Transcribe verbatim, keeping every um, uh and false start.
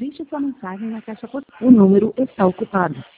Digite sua mensagem na caixa postal. O número está ocupado.